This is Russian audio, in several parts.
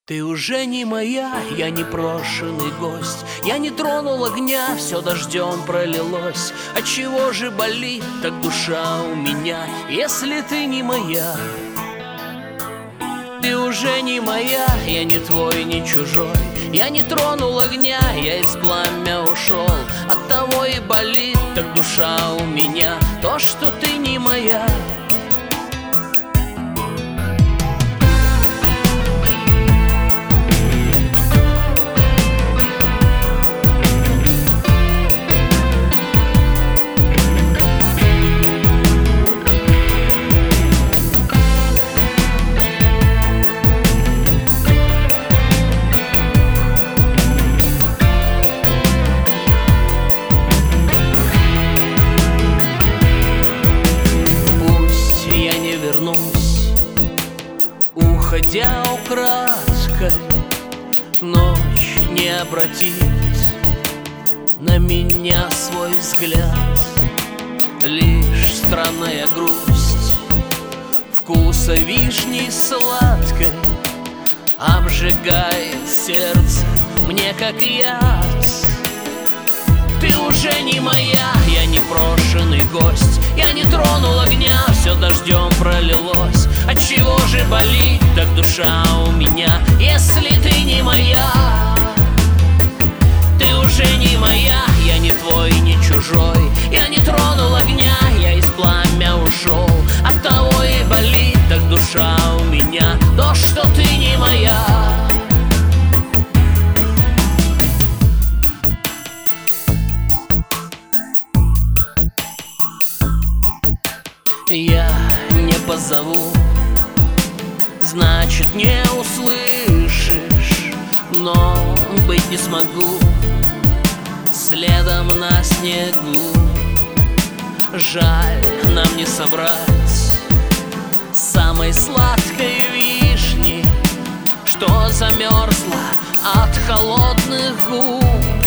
Ты уже не моя, я не прошенный гость. Я не тронул огня, все дождем пролилось. Отчего же болит так душа у меня, если ты не моя? Ты уже не моя, я не твой, не чужой. Я не тронул огня, я из пламя ушел. Оттого и болит так душа у меня, то, что ты не моя. Уходя украдкой, ночь не обратит на меня свой взгляд. Лишь странная грусть вкуса вишни сладкой обжигает сердце мне как яд. Ты уже не моя, я не прошенный гость. Я не тронул огня, все дождем пролилось. Отчего же болит так душа у меня, если ты не моя? Ты уже не моя, я не твой, не чужой. Я не тронул огня, я из пламя ушел. Оттого и болит так душа у меня, то, что ты не моя. Я не позову, значит не услышишь, но быть не смогу следом на снегу. Жаль нам не собрать самой сладкой вишни, что замерзла от холодных губ.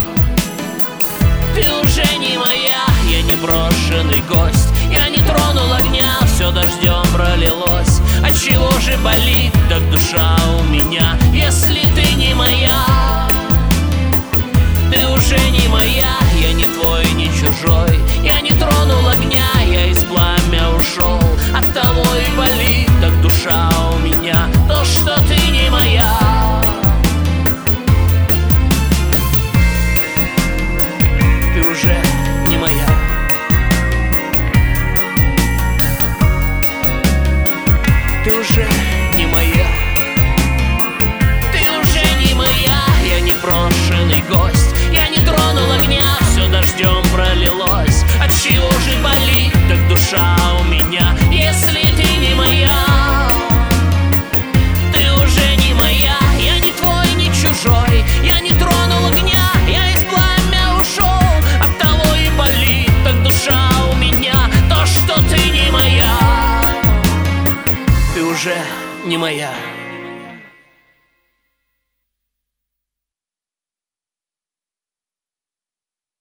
Ты уже не моя, я не брошенный гость. Я не тронул огня, все дождем пролилось. Отчего же болит так душа у меня, если ты не моя? Ты уже не моя, я не твой, не чужой. Я не тронул огня, я из пламя ушел. Оттого и болит так душа у меня, то, что ты не моя. Ты уже не моя. Ты уже не моя. Ты уже не моя, я не брошенный гость. Я не тронул огня, все дождем пролилось. Отчего же болит так душа у меня, если ты не моя? Ты уже не моя, я не твой, не чужой. Я не тронул огня, я из пламя ушел. Оттого и болит так душа у меня, то, что ты не моя. Ты уже не моя.